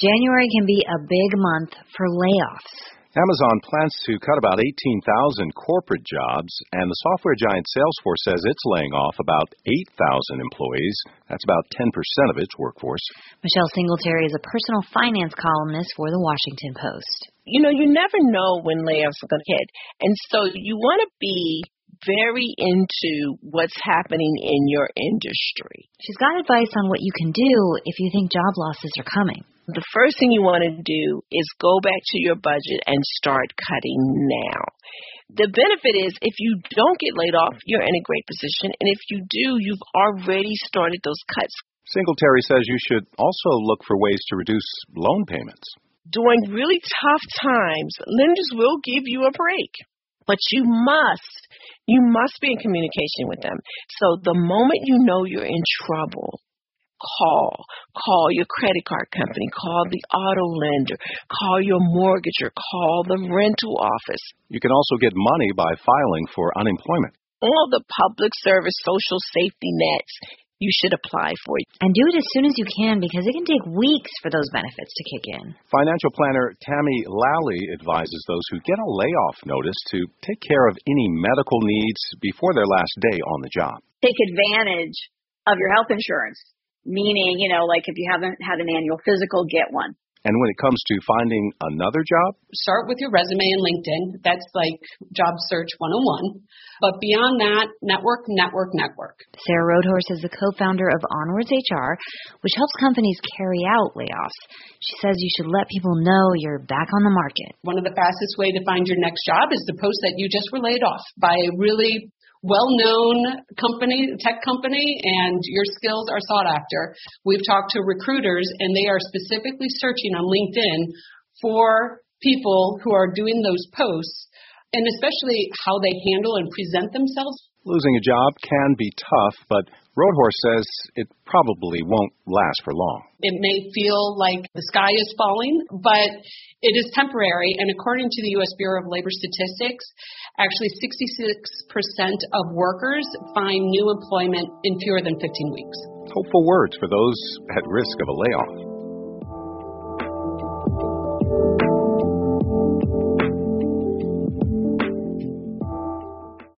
January can be a big month for layoffs. Amazon plans to cut about 18,000 corporate jobs, and the software giant Salesforce says it's laying off about 8,000 employees. That's about 10% of its workforce. Michelle Singletary is a personal finance columnist for The Washington Post. You never know when layoffs are going to hit, and so you want to be very into what's happening in your industry. She's got advice on what you can do if you think job losses are coming. The first thing you want to do is go back to your budget and start cutting now. The benefit is if you don't get laid off, you're in a great position. And if you do, you've already started those cuts. Singletary says you should also look for ways to reduce loan payments. During really tough times, lenders will give you a break. But you must be in communication with them. So the moment you know you're in trouble, call your credit card company, call the auto lender, call your mortgager, call the rental office. You can also get money by filing for unemployment. All the public service social safety nets you should apply for. And do it as soon as you can because it can take weeks for those benefits to kick in. Financial planner Tammy Lally advises those who get a layoff notice to take care of any medical needs before their last day on the job. Take advantage of your health insurance. Meaning, like if you haven't had an annual physical, get one. And when it comes to finding another job? Start with your resume and LinkedIn. That's like job search 101. But beyond that, network. Sarah Roadhorse is the co-founder of Onwards HR, which helps companies carry out layoffs. She says you should let people know you're back on the market. One of the fastest way to find your next job is to post that you just were laid off by a really well-known tech company, and your skills are sought after. We've talked to recruiters, and they are specifically searching on LinkedIn for people who are doing those posts, and especially how they handle and present themselves. Losing a job can be tough, but Roadhorse says it probably won't last for long. It may feel like the sky is falling, but it is temporary, and according to the U.S. Bureau of Labor Statistics, actually 66% of workers find new employment in fewer than 15 weeks. Hopeful words for those at risk of a layoff.